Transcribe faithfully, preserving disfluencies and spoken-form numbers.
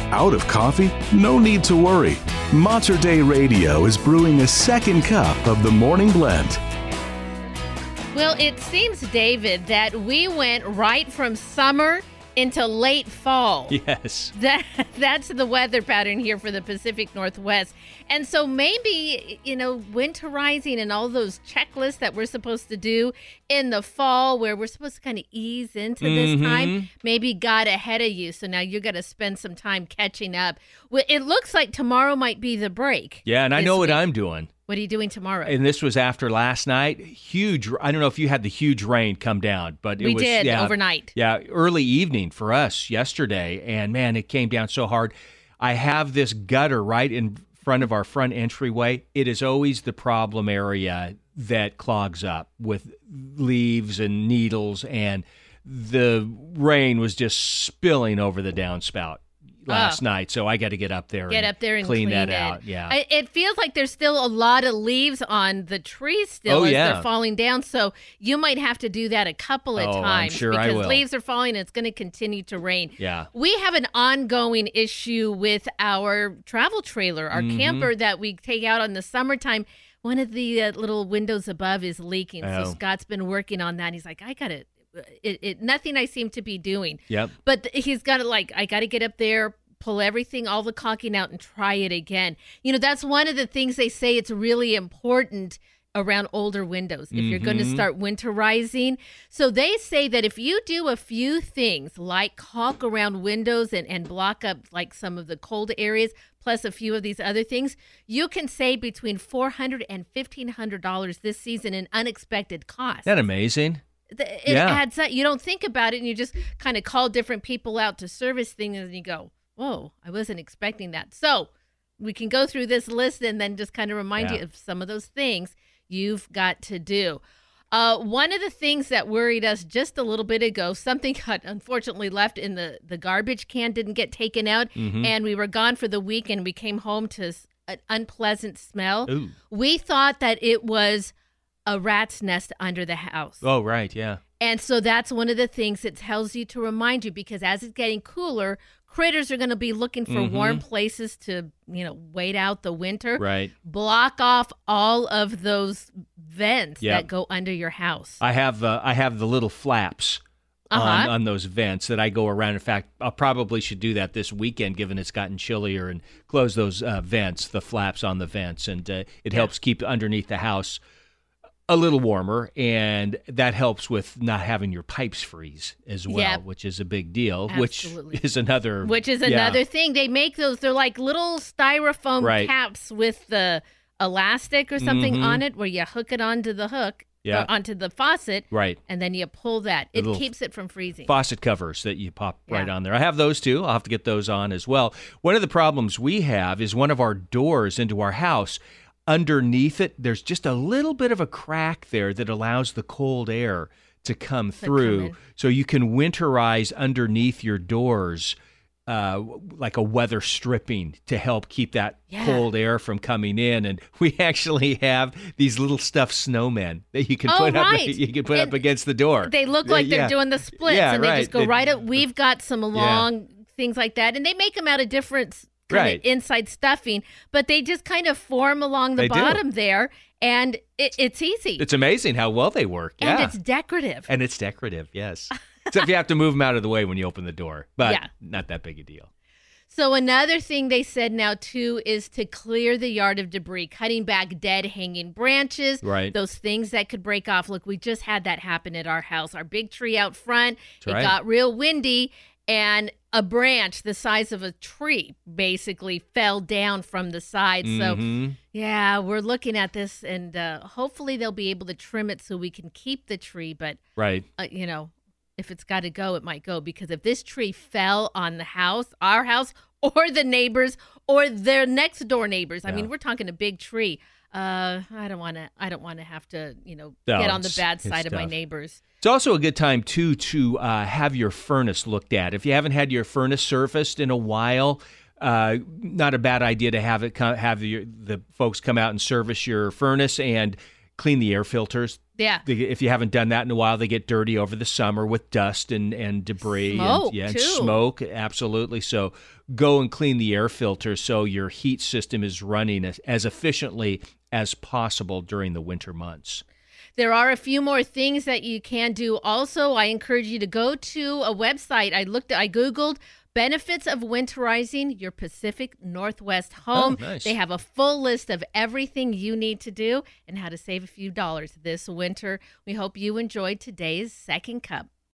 Out of coffee? No need to worry. Mater Dei Radio is brewing a second cup of the morning blend. Well, it seems, David, that we went right from summer into late fall. Yes. That that's the weather pattern here for the Pacific Northwest. And so maybe, you know, winterizing and all those checklists that we're supposed to do in the fall where we're supposed to kind of ease into this Mm-hmm. time, maybe got ahead of you. So now you're going to spend some time catching up. Well, it looks like tomorrow might be the break. Yeah, and I this know what week. I'm doing. What are you doing tomorrow? And this was after last night. Huge. I don't know if you had the huge rain come down, but it we was did yeah, overnight. Yeah, early evening for us yesterday, and man, it came down so hard. I have this gutter right in front of our front entryway. It is always the problem area that clogs up with leaves and needles, and the rain was just spilling over the downspout last Oh. night, so I got to get up there Get and up there and clean, clean that it. out. Yeah. I, it feels like there's still a lot of leaves on the trees still Oh, as yeah. they're falling down. So you might have to do that a couple of Oh, I'm times sure I because will. leaves are falling and it's going to continue to rain. Yeah. We have an ongoing issue with our travel trailer, our Mhm. camper that we take out in the summertime. One of the uh, little windows above is leaking. Oh. So Scott's been working on that. He's like, I got to It, it, nothing I seem to be doing. Yep. But th- he's got to like, I got to get up there, pull everything, all the caulking out and try it again. You know, that's one of the things they say it's really important around older windows if you're going to Mhm. start winterizing. So they say that if you do a few things like caulk around windows and, and block up like some of the cold areas, plus a few of these other things, you can save between four hundred dollars and fifteen hundred dollars this season in unexpected costs. Isn't that amazing? The- It Yeah. adds up. You don't think about it, and you just kind of call different people out to service things, and you go, whoa, I wasn't expecting that. So we can go through this list and then just kind of remind Yeah. you of some of those things you've got to do. Uh, one of the things that worried us just a little bit ago, something got unfortunately left in the, the garbage can, didn't get taken out, Mhm. and we were gone for the week, and we came home to s- an unpleasant smell. Ooh. We thought that it was a rat's nest under the house. Oh, right, yeah. And so that's one of the things it tells you to remind you, because as it's getting cooler, critters are going to be looking for Mhm. warm places to, you know, wait out the winter. Right. Block off all of those vents Yep. that go under your house. I have uh, I have the little flaps on, Uh-huh. on those vents that I go around. In fact, I probably should do that this weekend, given it's gotten chillier, and close those uh, vents, the flaps on the vents, and uh, it Yeah. helps keep underneath the house a little warmer, and that helps with not having your pipes freeze as well, Yep. which is a big deal, Absolutely. which is another Which is yeah. another thing. They make those, they're like little styrofoam Right. caps with the elastic or something Mhm. on it where you hook it onto the hook, Yeah. or onto the faucet, Right. and then you pull that. The It little keeps it from freezing. faucet covers that you pop right Yeah. on there. I have those too. I'll have to get those on as well. One of the problems we have is one of our doors into our house. Underneath it, there's just a little bit of a crack there that allows the cold air to come come through. in. So you can winterize underneath your doors, uh, like a weather stripping to help keep that Yeah. cold air from coming in. And we actually have these little stuffed snowmen that you can Oh, put up. right. You can put And up against the door. They look Yeah, like they're yeah. doing the splits, Yeah, and they right. just go They- right up. We've got some long things like that, and they make them out of different kind Right. of inside stuffing, but they just kind of form along the They do. bottom there, and it, it's easy. It's amazing how well they work. and yeah. it's decorative. And it's decorative, yes. Except you have to move them out of the way when you open the door. But Yeah. not that big a deal. So another thing they said now, too, is to clear the yard of debris, cutting back dead hanging branches, Right. those things that could break off. Look, we just had that happen at our house. Our big tree out front, That's it right. got real windy, and a branch the size of a tree basically fell down from the side. So, Mhm. yeah, we're looking at this, and uh, hopefully they'll be able to trim it so we can keep the tree. But, Right. uh, you know, if it's got to go, it might go, because if this tree fell on the house, our house, or the neighbors, or their next door neighbors, I Yeah. mean, we're talking a big tree. Uh, I don't want to. I don't want to have to, you know, No, get on the it's- bad it's side of my tough. neighbors. It's also a good time, too, to uh, have your furnace looked at. If you haven't had your furnace serviced in a while, uh, not a bad idea to have it come, have your, the folks come out and service your furnace and clean the air filters. Yeah. They, if you haven't done that in a while, they get dirty over the summer with dust and, and debris. Smoke, and, yeah, and too. smoke, absolutely. So go and clean the air filter so your heat system is running as, as efficiently as possible during the winter months. There are a few more things that you can do. Also, I encourage you to go to a website. I looked, I Googled benefits of winterizing your Pacific Northwest home. Oh, nice. They have a full list of everything you need to do and how to save a few dollars this winter. We hope you enjoyed today's Second Cup.